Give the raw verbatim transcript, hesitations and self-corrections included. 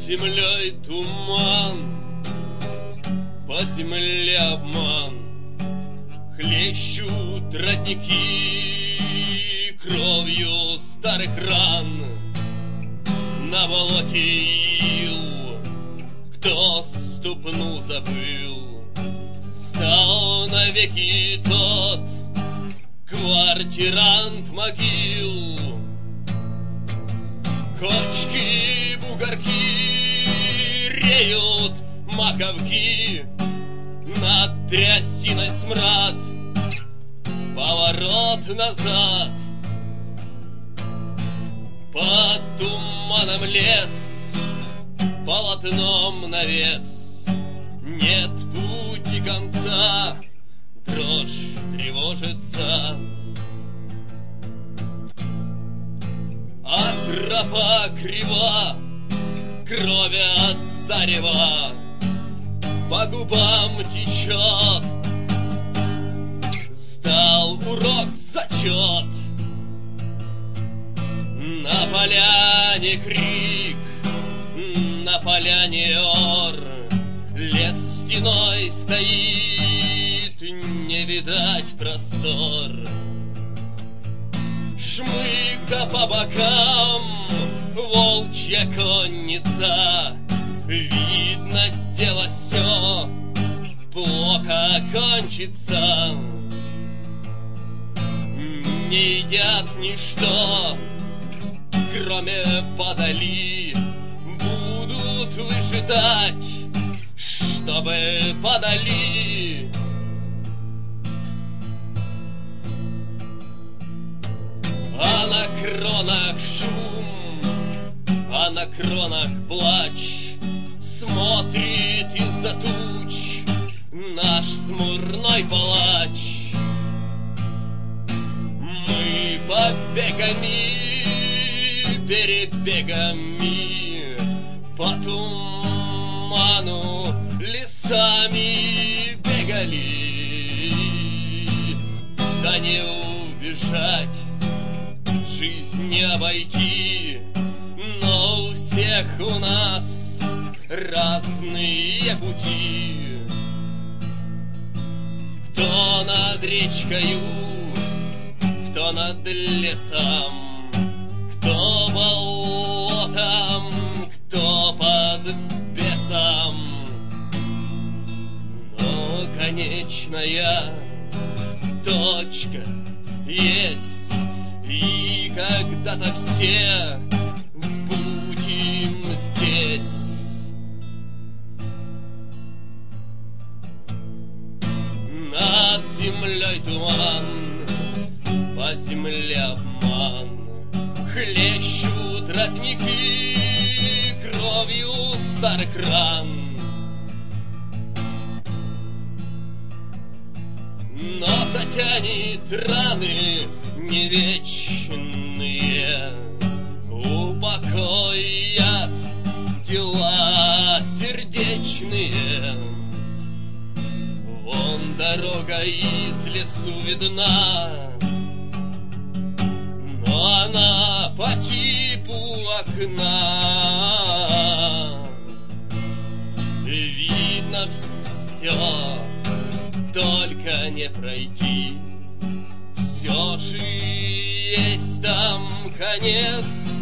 землей туман, по земле обман, хлещут родники кровью старых ран. На болоте ил, кто ступну забыл, стал навеки тот квартирант могил. Кочки, бугорки, реют маковки, над трясиной смрад, поворот назад. Под туманом лес, полотном навес, нет пути конца, дрожь тревожится. А тропа крива, кровь от зарева по губам течет. Сдал урок зачет. На поляне крик, на поляне ор, лес стеной стоит, не видать простор. Шмык да по бокам, волчья конница, видно, дело все плохо кончится. Не едят ничто, кроме подали, будут выжидать, чтобы подали. А на кронах шум, а на кронах плач, смотрит из-за туч наш смурной палач. Мы побегами, перебегами, по туману лесами бегали, да не убежать, жизнь не обойти, но у всех у нас разные пути. Кто над речкою, кто над лесом, кто болотом, кто под бесом. Но конечная точка есть, и когда-то все будем здесь. Над землей туман, по земле обман, хлещут родники кровью старых ран. Но затянет раны не вечные, упокоят дела сердечные. Вон дорога из лесу видна, но она по типу окна. Видно все, только не пройти. Все же есть там конец